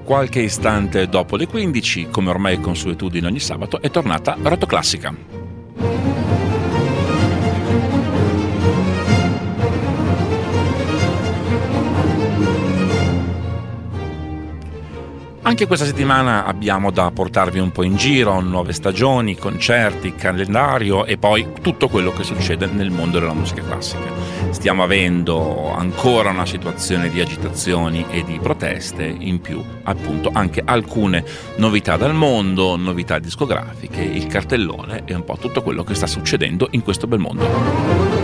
qualche istante dopo le 15, come ormai è consuetudine ogni sabato, è tornata Rotoclassica. Anche questa settimana abbiamo da portarvi un po' in giro, nuove stagioni, concerti, calendario e poi tutto quello che succede nel mondo della musica classica. Stiamo avendo ancora una situazione di agitazioni e di proteste, in più appunto anche alcune novità dal mondo, novità discografiche, il cartellone e un po' tutto quello che sta succedendo in questo bel mondo.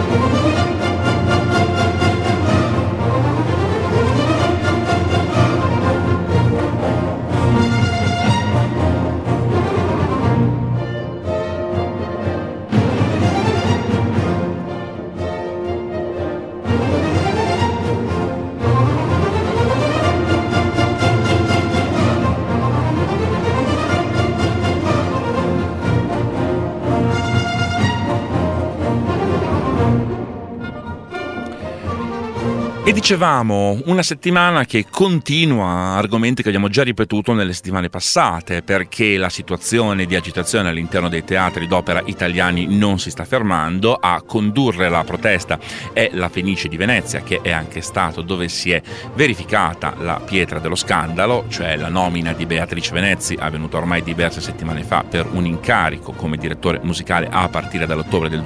E dicevamo, una settimana che continua argomenti che abbiamo già ripetuto nelle settimane passate, perché la situazione di agitazione all'interno dei teatri d'opera italiani non si sta fermando. A condurre la protesta è la Fenice di Venezia, che è anche stato dove si è verificata la pietra dello scandalo, cioè la nomina di Beatrice Venezzi, avvenuta ormai diverse settimane fa, per un incarico come direttore musicale a partire dall'ottobre del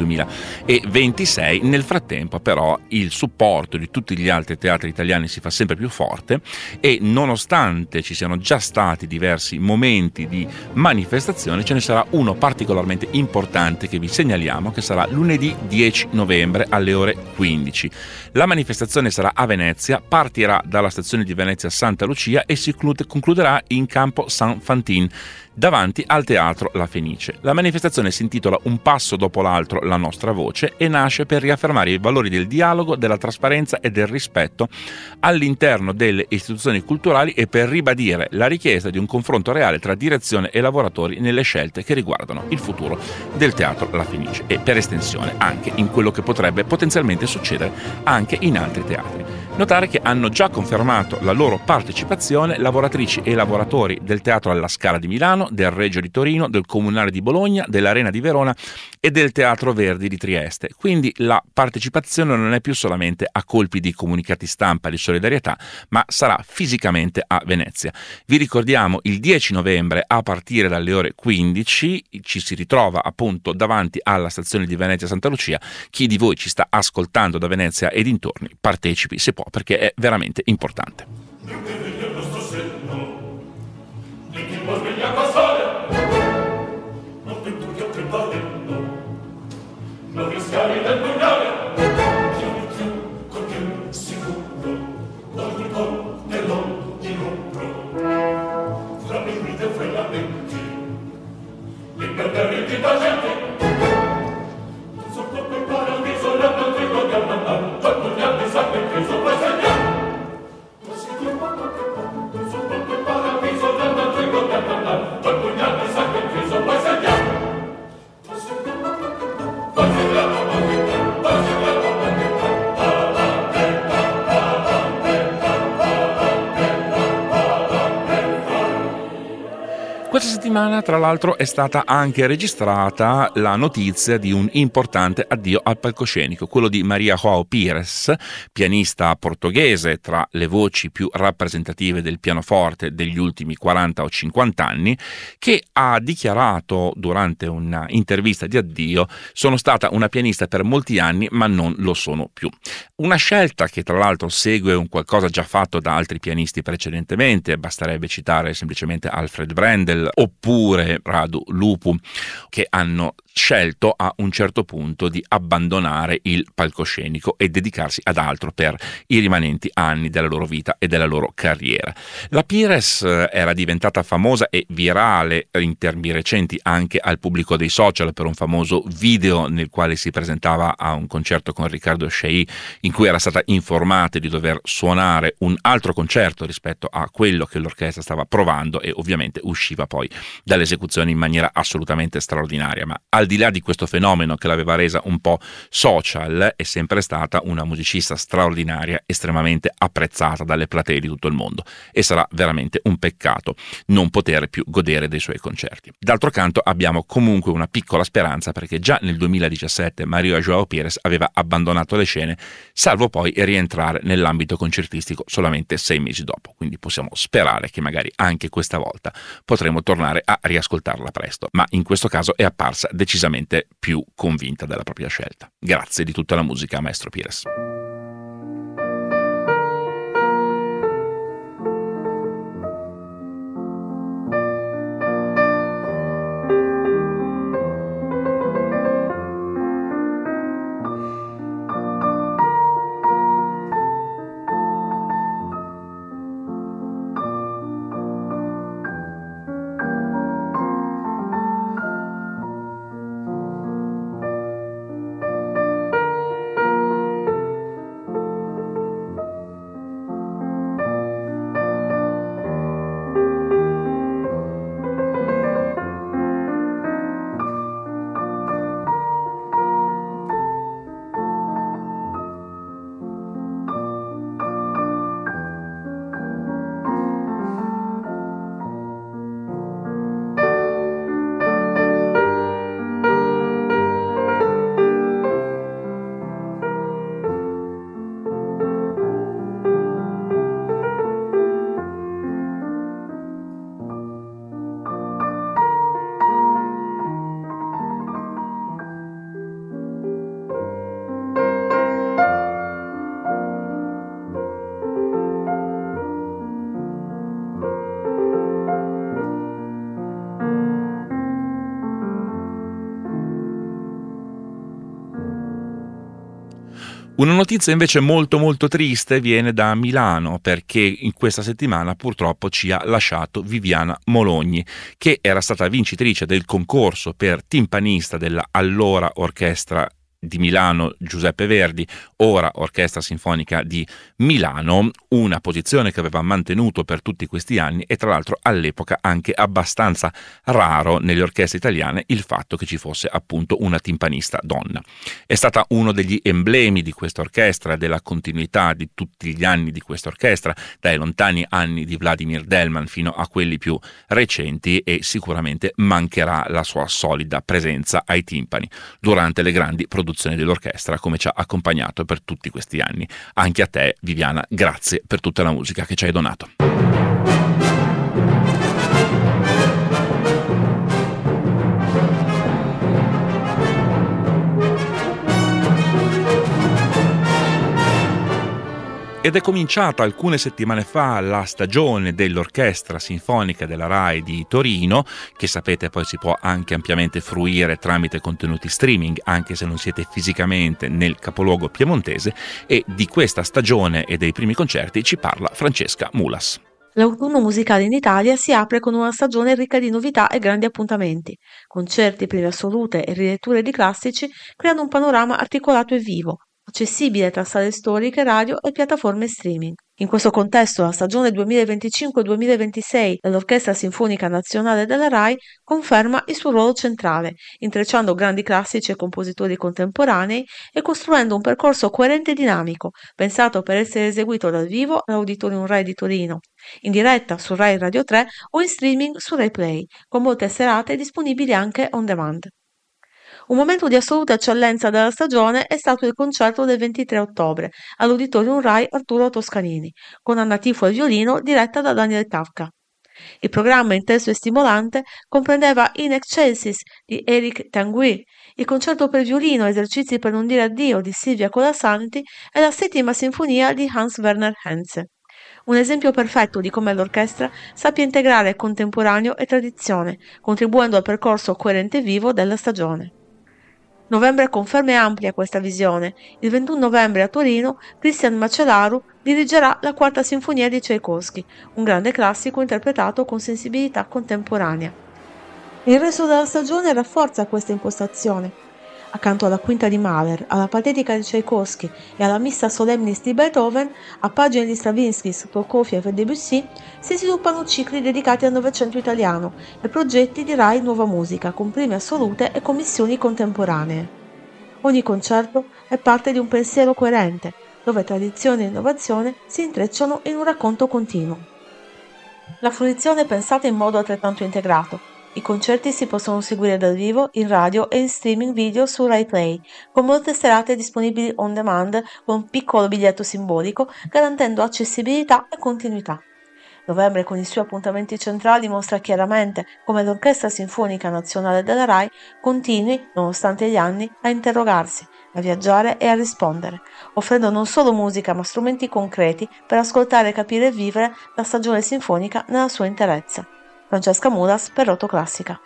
2026. Nel frattempo però il supporto di tutti gli altri teatri italiani si fa sempre più forte e nonostante ci siano già stati diversi momenti di manifestazione, ce ne sarà uno particolarmente importante che vi segnaliamo, che sarà lunedì 10 novembre alle ore 15. La manifestazione sarà a Venezia, partirà dalla stazione di Venezia Santa Lucia e si concluderà in campo San Fantin, davanti al teatro La Fenice. La manifestazione si intitola Un passo dopo l'altro, la nostra voce, e nasce per riaffermare i valori del dialogo, della trasparenza e del rispetto all'interno delle istituzioni culturali e per ribadire la richiesta di un confronto reale tra direzione e lavoratori nelle scelte che riguardano il futuro del teatro La Fenice e per estensione anche in quello che potrebbe potenzialmente succedere anche in altri teatri. Notare che hanno già confermato la loro partecipazione lavoratrici e lavoratori del Teatro alla Scala di Milano, del Regio di Torino, del Comunale di Bologna, dell'Arena di Verona e del Teatro Verdi di Trieste. Quindi la partecipazione non è più solamente a colpi di comunicati stampa di solidarietà, ma sarà fisicamente a Venezia. Vi ricordiamo, il 10 novembre a partire dalle ore 15 ci si ritrova appunto davanti alla stazione di Venezia Santa Lucia. Chi di voi ci sta ascoltando da Venezia e dintorni partecipi se può, perché è veramente importante. Questa settimana, tra l'altro, è stata anche registrata la notizia di un importante addio al palcoscenico, quello di Maria João Pires, pianista portoghese tra le voci più rappresentative del pianoforte degli ultimi 40 o 50 anni, che ha dichiarato durante un'intervista di addio: sono stata una pianista per molti anni, ma non lo sono più. Una scelta che tra l'altro segue un qualcosa già fatto da altri pianisti precedentemente, basterebbe citare semplicemente Alfred Brendel oppure Radu Lupu, che hanno scelto a un certo punto di abbandonare il palcoscenico e dedicarsi ad altro per i rimanenti anni della loro vita e della loro carriera. La Pires era diventata famosa e virale in termini recenti anche al pubblico dei social per un famoso video nel quale si presentava a un concerto con Riccardo Chailly, in cui era stata informata di dover suonare un altro concerto rispetto a quello che l'orchestra stava provando, e ovviamente usciva poi dall'esecuzione in maniera assolutamente straordinaria. Ma al Al di là di questo fenomeno che l'aveva resa un po' social, è sempre stata una musicista straordinaria, estremamente apprezzata dalle platee di tutto il mondo, e sarà veramente un peccato non poter più godere dei suoi concerti. D'altro canto abbiamo comunque una piccola speranza, perché già nel 2017 Maria João Pires aveva abbandonato le scene, salvo poi rientrare nell'ambito concertistico solamente 6 mesi dopo, quindi possiamo sperare che magari anche questa volta potremo tornare a riascoltarla presto, ma in questo caso è apparsa decisamente più convinta della propria scelta. Grazie di tutta la musica, maestro Pires. Una notizia invece molto molto triste viene da Milano, perché in questa settimana purtroppo ci ha lasciato Viviana Mologni, che era stata vincitrice del concorso per timpanista della allora orchestra di Milano Giuseppe Verdi, ora Orchestra Sinfonica di Milano, una posizione che aveva mantenuto per tutti questi anni, e tra l'altro all'epoca anche abbastanza raro nelle orchestre italiane il fatto che ci fosse appunto una timpanista donna. È stata uno degli emblemi di questa orchestra, della continuità di tutti gli anni di questa orchestra, dai lontani anni di Vladimir Delman fino a quelli più recenti, e sicuramente mancherà la sua solida presenza ai timpani durante le grandi produzioni dell'orchestra, come ci ha accompagnato per tutti questi anni. Anche a te, Viviana, grazie per tutta la musica che ci hai donato. Ed è cominciata alcune settimane fa la stagione dell'Orchestra Sinfonica della RAI di Torino, che sapete poi si può anche ampiamente fruire tramite contenuti streaming, anche se non siete fisicamente nel capoluogo piemontese, e di questa stagione e dei primi concerti ci parla Francesca Mulas. L'autunno musicale in Italia si apre con una stagione ricca di novità e grandi appuntamenti. Concerti, prime assolute e riletture di classici creano un panorama articolato e vivo, accessibile tra sale storiche, radio e piattaforme streaming. In questo contesto, la stagione 2025-2026 dell'Orchestra Sinfonica Nazionale della RAI conferma il suo ruolo centrale, intrecciando grandi classici e compositori contemporanei e costruendo un percorso coerente e dinamico, pensato per essere eseguito dal vivo all'Auditorium RAI di Torino, in diretta su RAI Radio 3 o in streaming su RAI Play, con molte serate disponibili anche on demand. Un momento di assoluta eccellenza della stagione è stato il concerto del 23 ottobre all'Auditorium RAI Arturo Toscanini, con Anna Tifo al violino diretta da Daniel Kafka. Il programma intenso e stimolante comprendeva In Excelsis di Eric Tanguy, il concerto per violino Esercizi per non dire addio di Silvia Colasanti e la settima sinfonia di Hans Werner Henze. Un esempio perfetto di come l'orchestra sappia integrare contemporaneo e tradizione, contribuendo al percorso coerente e vivo della stagione. Novembre conferma e amplia questa visione. Il 21 novembre a Torino Cristian Macelaru dirigerà la quarta sinfonia di Tchaikovsky, un grande classico interpretato con sensibilità contemporanea. Il resto della stagione rafforza questa impostazione. Accanto alla quinta di Mahler, alla patetica di Tchaikovsky e alla Missa Solemnis di Beethoven, a pagine di Stravinsky, Prokofiev e Debussy, si sviluppano cicli dedicati al Novecento italiano e progetti di Rai Nuova Musica con prime assolute e commissioni contemporanee. Ogni concerto è parte di un pensiero coerente, dove tradizione e innovazione si intrecciano in un racconto continuo. La fruizione è pensata in modo altrettanto integrato. I concerti si possono seguire dal vivo, in radio e in streaming video su Rai Play, con molte serate disponibili on demand con un piccolo biglietto simbolico, garantendo accessibilità e continuità. Novembre, con i suoi appuntamenti centrali, mostra chiaramente come l'Orchestra Sinfonica Nazionale della Rai continui, nonostante gli anni, a interrogarsi, a viaggiare e a rispondere, offrendo non solo musica ma strumenti concreti per ascoltare, capire e vivere la stagione sinfonica nella sua interezza. Francesca Mulas per Roto Classica.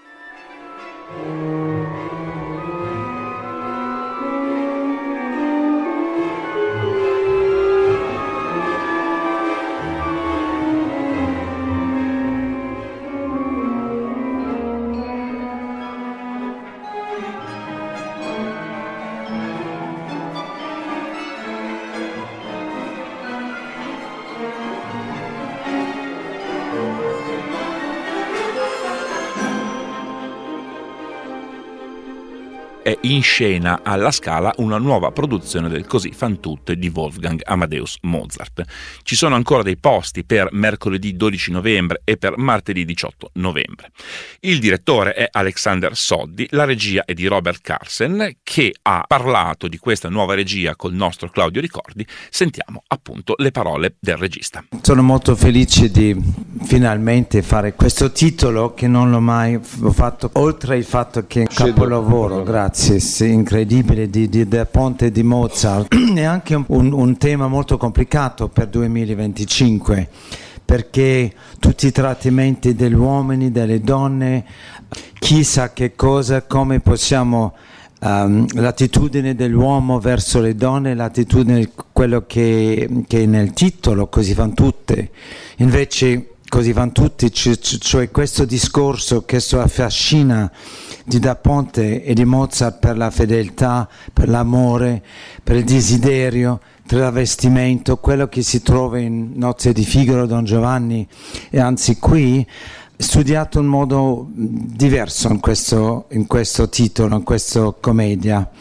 È in scena alla Scala una nuova produzione del Così fan tutte di Wolfgang Amadeus Mozart. Ci sono ancora dei posti per mercoledì 12 novembre e per martedì 18 novembre. Il direttore è Alexander Soddy, la regia è di Robert Carsen, che ha parlato di questa nuova regia col nostro Claudio Ricordi. Sentiamo appunto le parole del regista. Sono molto felice di finalmente fare questo titolo che non l'ho mai fatto, oltre il fatto che è un capolavoro, grazie, sì, incredibile, del Ponte di Mozart. È anche un tema molto complicato per 2025, perché tutti i trattamenti degli uomini, delle donne, chissà che cosa, come possiamo, l'attitudine dell'uomo verso le donne, l'attitudine, quello che è nel titolo, così fanno tutte. Invece così vanno tutti, cioè questo discorso che affascina di Da Ponte e di Mozart per la fedeltà, per l'amore, per il desiderio, travestimento, quello che si trova in Nozze di Figaro, Don Giovanni, e anzi qui studiato in modo diverso in questo titolo, in questa commedia,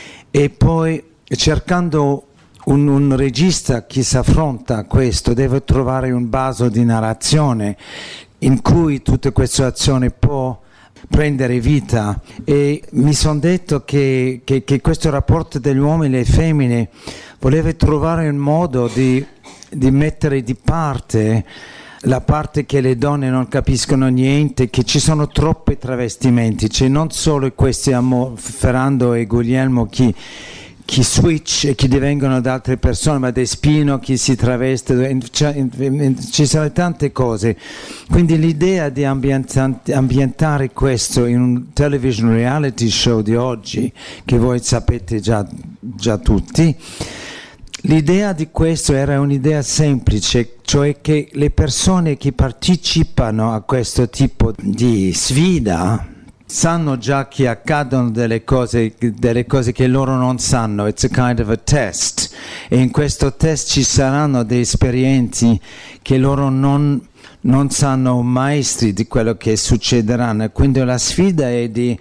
e poi cercando un regista che si affronta a questo deve trovare un vaso di narrazione in cui tutta questa azione può prendere vita, e mi sono detto che questo rapporto degli uomini e le femmine voleva trovare un modo di mettere di parte la parte che le donne non capiscono niente, che ci sono troppi travestimenti, cioè non solo questi Ferrando e Guglielmo chi switch e chi divengono da altre persone, ma Despino chi si traveste, ci sono tante cose. Quindi l'idea di ambientare questo in un television reality show di oggi, che voi sapete già tutti, l'idea di questo era un'idea semplice, cioè che le persone che partecipano a questo tipo di sfida sanno già che accadono delle cose che loro non sanno. It's a kind of a test, e in questo test ci saranno delle esperienze che loro non sanno, maestri di quello che succederanno. Quindi la sfida è di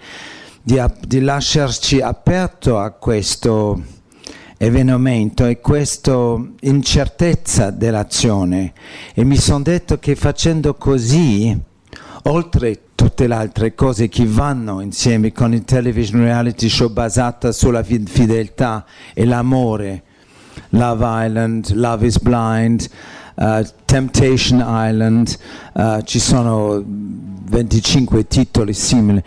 lasciarci aperto a questo avvenimento e questa incertezza dell'azione, e mi sono detto che facendo così, oltre tutte le altre cose che vanno insieme con il television reality show basata sulla fedeltà e l'amore, Love Island, Love is Blind, Temptation Island, ci sono 25 titoli simili.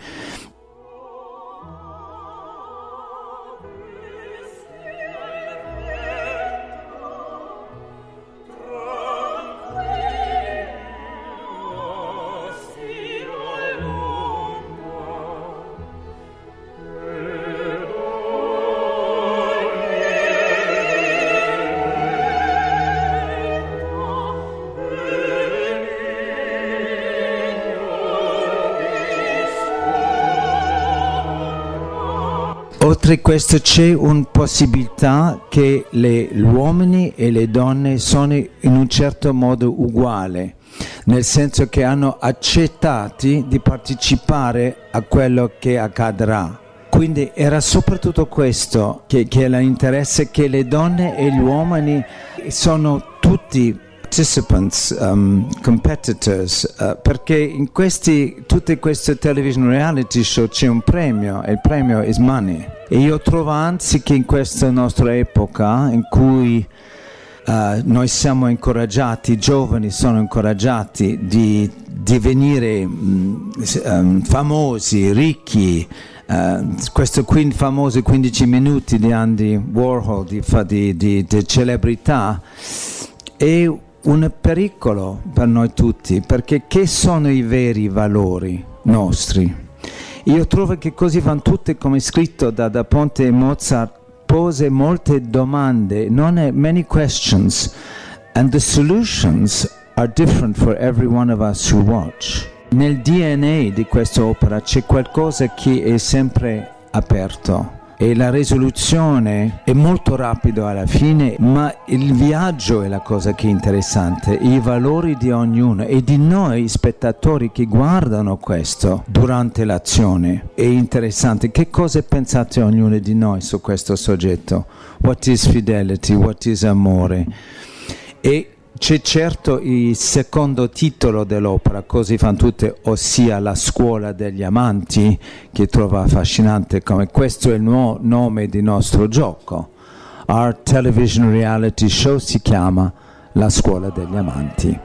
oltre a questo c'è una possibilità che gli uomini e le donne sono in un certo modo uguali, nel senso che hanno accettato di partecipare a quello che accadrà. Quindi era soprattutto questo che era l'interesse, che le donne e gli uomini sono tutti participants, competitors, perché in tutte queste television reality show c'è un premio e il premio is money. E io trovo anzi che in questa nostra epoca in cui noi siamo incoraggiati, i giovani sono incoraggiati di divenire famosi, ricchi, questo famoso 15 minuti di Andy Warhol di celebrità è un pericolo per noi tutti, perché che sono i veri valori nostri? Io trovo che così vanno tutte, come scritto da Ponte e Mozart, pose molte domande, many questions, and the solutions are different for every one of us who watch. Nel DNA di questa opera c'è qualcosa che è sempre aperto e la risoluzione è molto rapida alla fine, ma il viaggio è la cosa che è interessante, i valori di ognuno e di noi spettatori che guardano questo durante l'azione. È interessante. Che cosa pensate ognuno di noi su questo soggetto? What is fidelity? What is amore? E c'è certo il secondo titolo dell'opera, così fanno tutte, ossia La scuola degli amanti, che trovo affascinante, come questo è il nuovo nome di nostro gioco. Our television reality show si chiama La scuola degli amanti.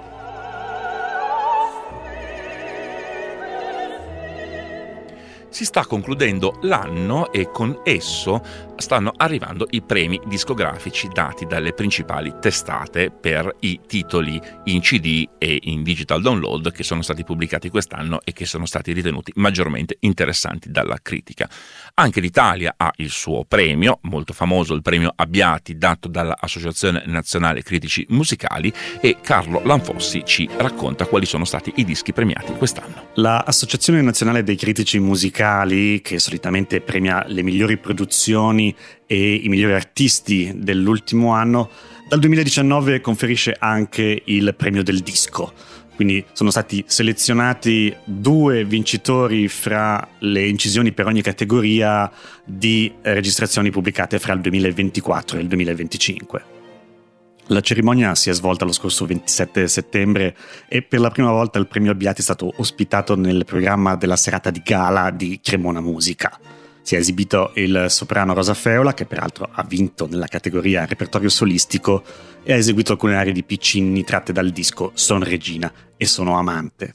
Si sta concludendo l'anno e con esso stanno arrivando i premi discografici dati dalle principali testate per i titoli in CD e in digital download che sono stati pubblicati quest'anno e che sono stati ritenuti maggiormente interessanti dalla critica. Anche l'Italia ha il suo premio, molto famoso, il premio Abbiati, dato dall'Associazione Nazionale Critici Musicali, e Carlo Lanfossi ci racconta quali sono stati i dischi premiati quest'anno. L'Associazione Nazionale dei Critici Musicali, che solitamente premia le migliori produzioni e i migliori artisti dell'ultimo anno, dal 2019 conferisce anche il premio del disco. Quindi sono stati selezionati 2 vincitori fra le incisioni per ogni categoria di registrazioni pubblicate fra il 2024 e il 2025. La cerimonia si è svolta lo scorso 27 settembre e per la prima volta il premio Abbiati è stato ospitato nel programma della serata di gala di Cremona Musica. Si è esibito il soprano Rosa Feola, che peraltro ha vinto nella categoria repertorio solistico, e ha eseguito alcune arie di Piccini tratte dal disco Son Regina e Sono Amante.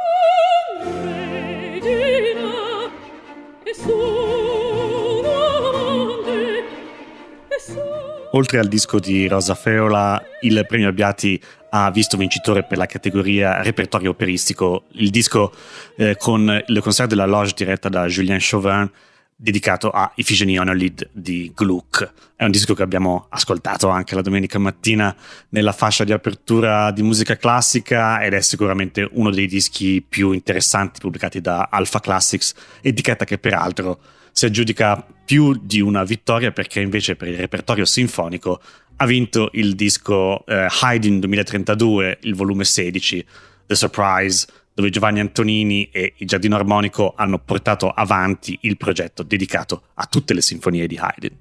Oltre al disco di Rosa Feola, il premio Abbiati ha visto vincitore per la categoria repertorio operistico il disco con Le Concert de la Loge diretta da Julien Chauvin, dedicato a Iphigénie on a Lied di Gluck. È un disco che abbiamo ascoltato anche la domenica mattina nella fascia di apertura di musica classica ed è sicuramente uno dei dischi più interessanti pubblicati da Alpha Classics, etichetta che peraltro si aggiudica più di una vittoria, perché invece per il repertorio sinfonico ha vinto il disco Haydn 2032, il volume 16, The Surprise, dove Giovanni Antonini e il Giardino Armonico hanno portato avanti il progetto dedicato a tutte le sinfonie di Haydn.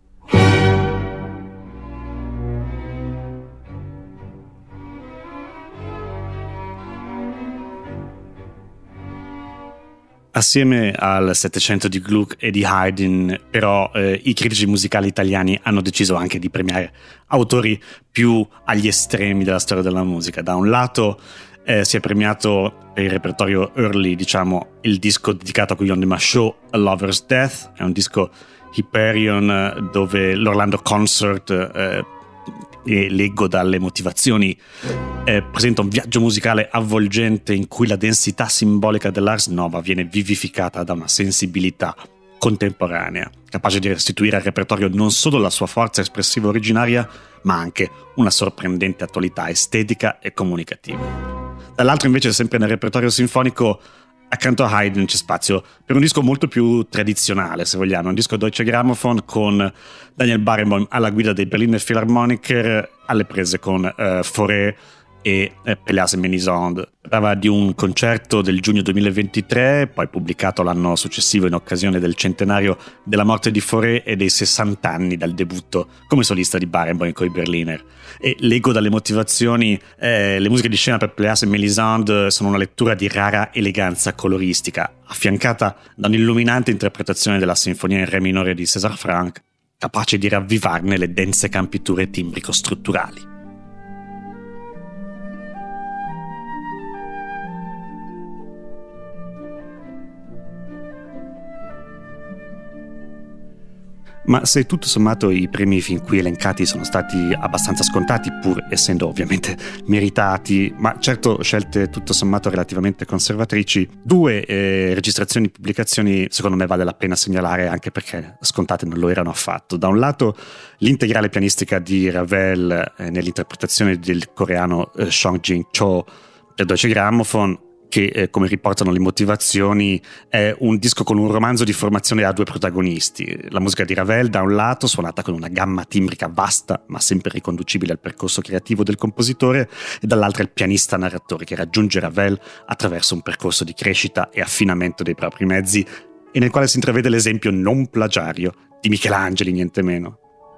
Assieme al 700 di Gluck e di Haydn, però, i critici musicali italiani hanno deciso anche di premiare autori più agli estremi della storia della musica. Da un lato si è premiato per il repertorio early, diciamo, il disco dedicato a Guillaume de Machaut, A Lover's Death. È un disco Hyperion dove l'Orlando Concert, e leggo dalle motivazioni, presenta un viaggio musicale avvolgente in cui la densità simbolica dell'Ars Nova viene vivificata da una sensibilità contemporanea, capace di restituire al repertorio non solo la sua forza espressiva originaria, ma anche una sorprendente attualità estetica e comunicativa. Dall'altro invece, sempre nel repertorio sinfonico, accanto a Haydn c'è spazio per un disco molto più tradizionale, se vogliamo, un disco Deutsche Grammophon con Daniel Barenboim alla guida dei Berliner Philharmoniker, alle prese con Fauré e Pelléas et Mélisande. Parlava di un concerto del giugno 2023, poi pubblicato l'anno successivo in occasione del centenario della morte di Fauré e dei 60 anni dal debutto come solista di Barenboim con i Berliner. E leggo dalle motivazioni, le musiche di scena per Pelléas et Mélisande sono una lettura di rara eleganza coloristica, affiancata da un'illuminante interpretazione della sinfonia in re minore di César Franck, capace di ravvivarne le dense campiture timbrico-strutturali. Ma se tutto sommato i premi fin qui elencati sono stati abbastanza scontati, pur essendo ovviamente meritati, ma certo scelte tutto sommato relativamente conservatrici, due registrazioni e pubblicazioni secondo me vale la pena segnalare, anche perché scontate non lo erano affatto. Da un lato l'integrale pianistica di Ravel nell'interpretazione del coreano Song Jin-cho per Deutsche Grammophon, che come riportano le motivazioni è un disco con un romanzo di formazione a due protagonisti. La musica di Ravel da un lato, suonata con una gamma timbrica vasta ma sempre riconducibile al percorso creativo del compositore, e dall'altra il pianista narratore che raggiunge Ravel attraverso un percorso di crescita e affinamento dei propri mezzi e nel quale si intravede l'esempio non plagiario di Michelangeli, niente meno.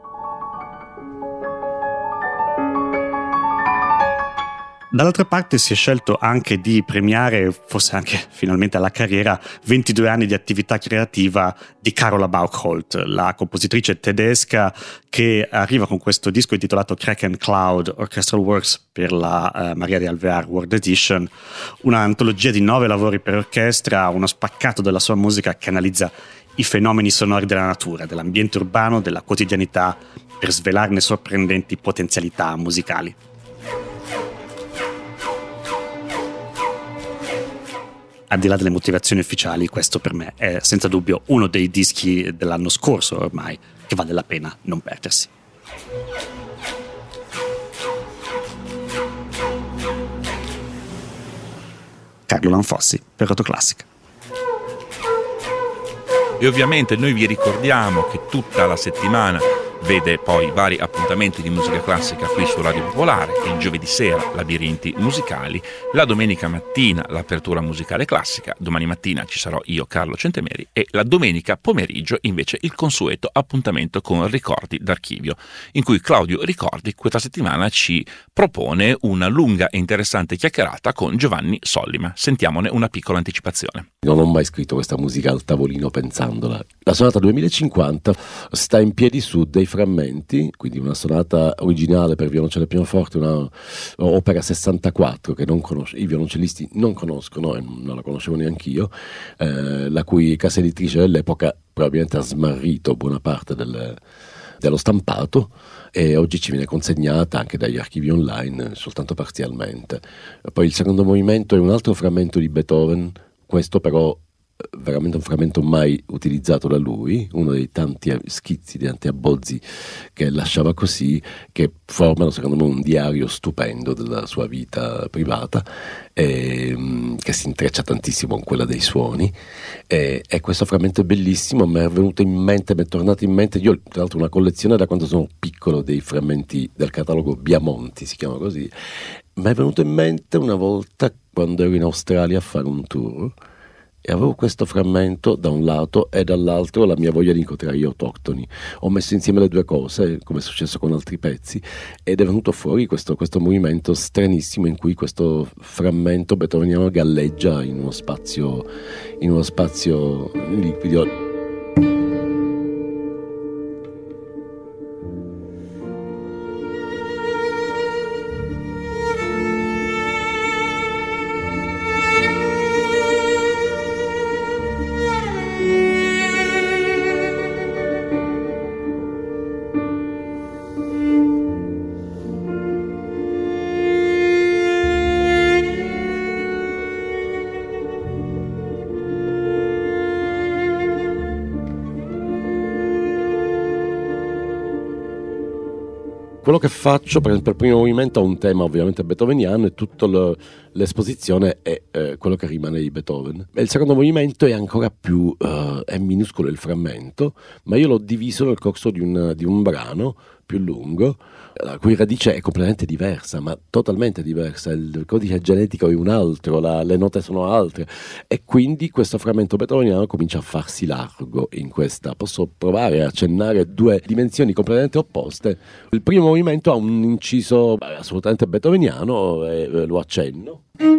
Dall'altra parte si è scelto anche di premiare, forse anche finalmente alla carriera, 22 anni di attività creativa di Carola Buchholz, la compositrice tedesca che arriva con questo disco intitolato Kraken Cloud Orchestral Works per la Maria de Alvear World Edition, un'antologia di 9 lavori per orchestra, uno spaccato della sua musica che analizza i fenomeni sonori della natura, dell'ambiente urbano, della quotidianità, per svelarne sorprendenti potenzialità musicali. Al di là delle motivazioni ufficiali, questo per me è senza dubbio uno dei dischi dell'anno scorso ormai che vale la pena non perdersi. Carlo Lanfossi per Rotoclassica. E ovviamente noi vi ricordiamo che tutta la settimana vede poi vari appuntamenti di musica classica qui su Radio Popolare, il giovedì sera Labirinti musicali, la domenica mattina l'apertura musicale classica, domani mattina ci sarò io Carlo Centemeri e la domenica pomeriggio invece il consueto appuntamento con Ricordi d'Archivio, in cui Claudio Ricordi questa settimana ci propone una lunga e interessante chiacchierata con Giovanni Sollima. Sentiamone una piccola anticipazione. Non ho mai scritto questa musica al tavolino pensandola. La sonata 2050 sta in piedi su dei frammenti, quindi una sonata originale per violoncello e pianoforte, una opera 64 che i violoncellisti non conoscono e non la conoscevo neanche io, la cui casa editrice dell'epoca probabilmente ha smarrito buona parte dello stampato e oggi ci viene consegnata anche dagli archivi online soltanto parzialmente. Poi il secondo movimento è un altro frammento di Beethoven, questo però veramente un frammento mai utilizzato da lui, uno dei tanti schizzi, dei tanti abbozzi che lasciava così, che formano secondo me un diario stupendo della sua vita privata, che si intreccia tantissimo con quella dei suoni, e questo frammento è bellissimo. Mi è venuto in mente, mi è tornato in mente, io tra l'altro ho una collezione da quando sono piccolo dei frammenti del catalogo Biamonti, si chiama così. Mi è venuto in mente una volta quando ero in Australia a fare un tour e avevo questo frammento da un lato e dall'altro la mia voglia di incontrare gli autoctoni. Ho messo insieme le due cose, come è successo con altri pezzi, ed è venuto fuori questo movimento stranissimo in cui questo frammento beethoveniano galleggia in uno spazio liquido. quello che faccio, per esempio il primo movimento ha un tema ovviamente beethoveniano e tutta l'esposizione è quello che rimane di Beethoven. E il secondo movimento è ancora più è minuscolo il frammento, ma io l'ho diviso nel corso di un brano più lungo, la cui radice è completamente diversa, ma totalmente diversa. Il codice genetico è un altro, le note sono altre, e quindi questo frammento beethoveniano comincia a farsi largo in questa. Posso provare a accennare due dimensioni completamente opposte. Il primo movimento ha un inciso assolutamente beethoveniano e lo accenno.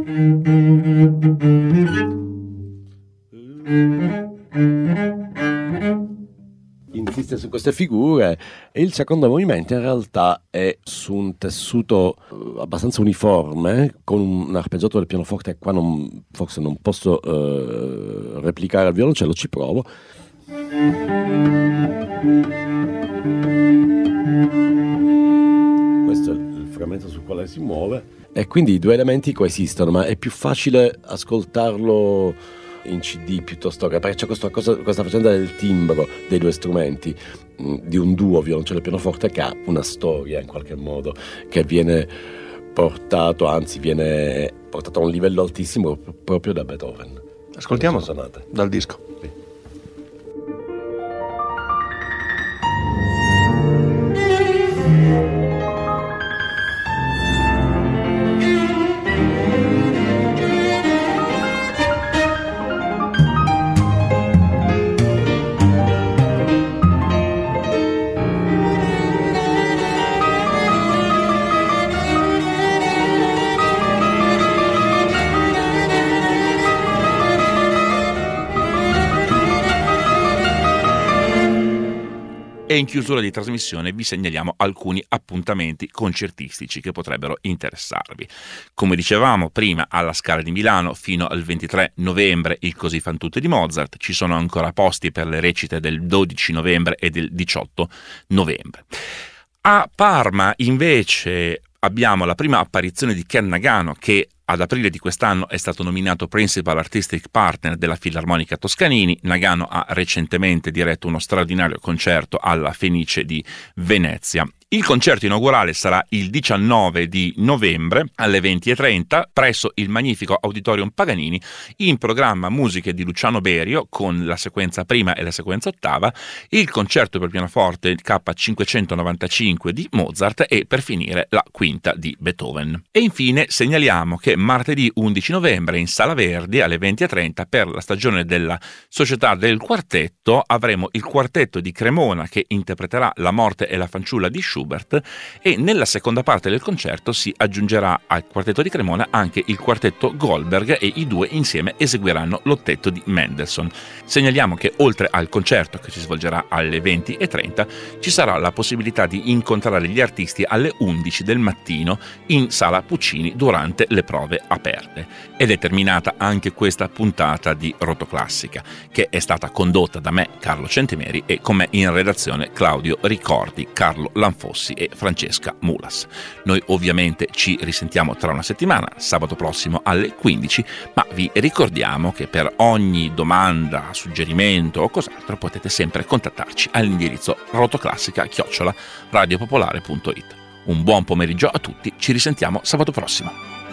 Insiste su queste figure, e il secondo movimento in realtà è su un tessuto abbastanza uniforme, con un arpeggiato del pianoforte, e qua forse non posso replicare al violoncello, ci provo. Questo è il frammento sul quale si muove, e quindi i due elementi coesistono, ma è più facile ascoltarlo in CD piuttosto che, perché c'è questa faccenda del timbro dei due strumenti, di un duo violoncello e pianoforte che ha una storia in qualche modo, che viene portato a un livello altissimo proprio da Beethoven. Ascoltiamo dal disco. Sì. E in chiusura di trasmissione vi segnaliamo alcuni appuntamenti concertistici che potrebbero interessarvi. Come dicevamo prima, alla Scala di Milano fino al 23 novembre il Così fan tutte di Mozart. Ci sono ancora posti per le recite del 12 novembre e del 18 novembre. A Parma invece abbiamo la prima apparizione di Ken Nagano, che ad aprile di quest'anno è stato nominato Principal Artistic Partner della Filarmonica Toscanini. Nagano ha recentemente diretto uno straordinario concerto alla Fenice di Venezia. Il concerto inaugurale sarà il 19 di novembre alle 20:30 presso il magnifico Auditorium Paganini. In programma musiche di Luciano Berio con la sequenza prima e la sequenza ottava, il concerto per pianoforte K595 di Mozart e per finire la quinta di Beethoven. E infine segnaliamo che martedì 11 novembre in Sala Verdi alle 20:30 per la stagione della Società del Quartetto avremo il quartetto di Cremona che interpreterà La morte e la fanciulla di Schubert, e nella seconda parte del concerto si aggiungerà al quartetto di Cremona anche il quartetto Goldberg e i due insieme eseguiranno l'ottetto di Mendelssohn. Segnaliamo che oltre al concerto che si svolgerà alle 20:30 ci sarà la possibilità di incontrare gli artisti alle 11 del mattino in Sala Puccini durante le prove aperte. Ed è terminata anche questa puntata di Rotoclassica, che è stata condotta da me, Carlo Centemeri, e con me in redazione Claudio Ricordi, Carlo Lanfossi e Francesca Mulas. Noi ovviamente ci risentiamo tra una settimana, sabato prossimo alle 15, ma vi ricordiamo che per ogni domanda, suggerimento o cos'altro potete sempre contattarci all'indirizzo rotoclassica@radiopopolare.it. Un buon pomeriggio a tutti, ci risentiamo sabato prossimo.